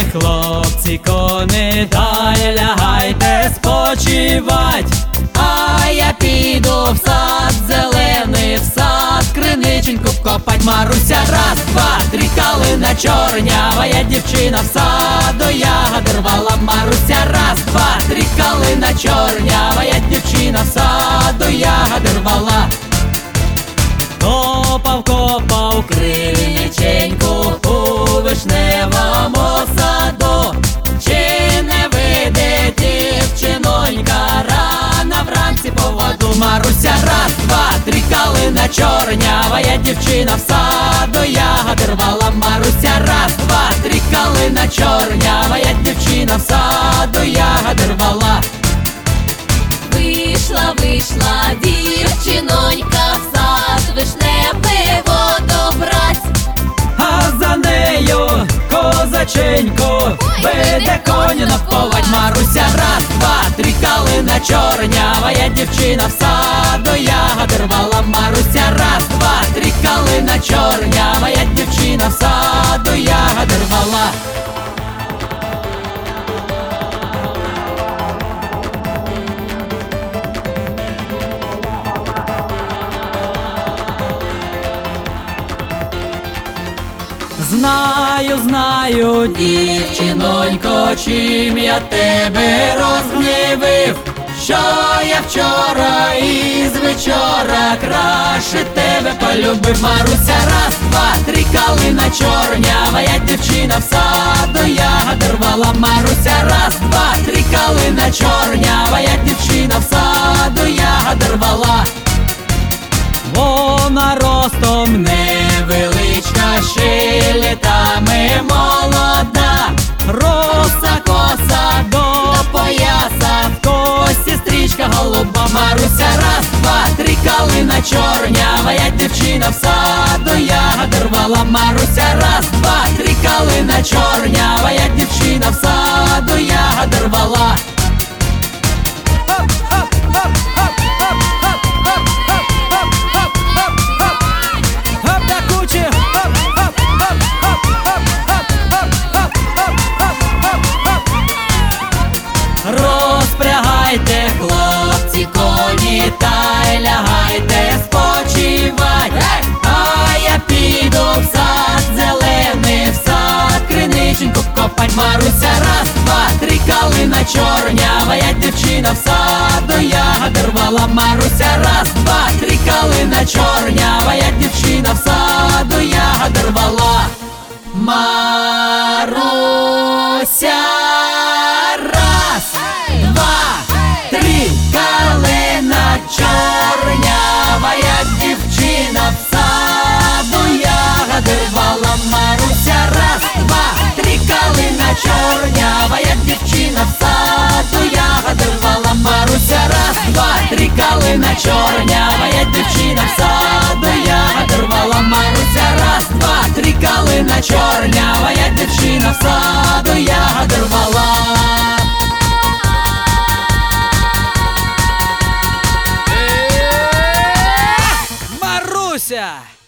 хлопці, кони, дай лягайте спочивать, а я піду в сад зелений, в сад криниченьку вкопать. Маруся, раз, два, три, калина чорнява, я дівчина в саду ягоди рвала. Маруся, раз, два, три, калина чорнява, я дівчина в саду ягоди рвала. Копав, копав криниченьку у вишневому саду, чи не вийде дівчинонька рано вранці по воду. Маруся, раз, два, три, калина чорнява, я дівчина в саду ягоди рвала. Маруся, раз, два, три, калина чорнява, я дівчина в саду ягоди рвала. Вийшла, вийшла дівчинонька в сад вишневий воду брать, А за нею козаченько веде коня навповать. Маруся, раз, два, три, калина чорнява, я дівчина в саду ягоди рвала. Маруся, раз, два, три, калина чорнява, я дівчина в саду ягоди рвала. Знаю, знаю, дівчинонько, чим я тебе розгнівив, що я вчора із вечора краще тебе полюбив. Маруся, раз, два, три, калина чорнява, я дівчина в саду ягоди рвала. Маруся, раз, два, три, калина чорнява, я дівчина в саду ягоди рвала. Вона ростом невеличка, ще літами молода, роса коса до пояса, в косі стрічка голуба. Маруся, раз, два, три, калина чорнява, я дівчина в саду ягоди рвала. Маруся, раз, два, три, калина чорнява, я дівчина в саду ягоди рвала. Розпрягайте, хлопці, коні, та й лягайте спочивать, а я піду в сад зелений, в сад криниченьку копать. Маруся, раз, два, три, калина чорнява, я дівчина в саду ягоди рвала. Маруся, раз, два, три, калина чорнява, я дівчина в саду ягоди рвала. Маруся, раз, два, три, калина чорнява, я дівчина в саду ягоди рвала. Маруся, раз, два, три, калина чорнява, я дівчина в саду ягоди рвала. Маруся, раз, два, три, калина чорнява, я дівчина в саду ягоди рвала. Маруся, раз, два, три, калина чорнява, я дівчина в саду ягоди рвала. Маруся!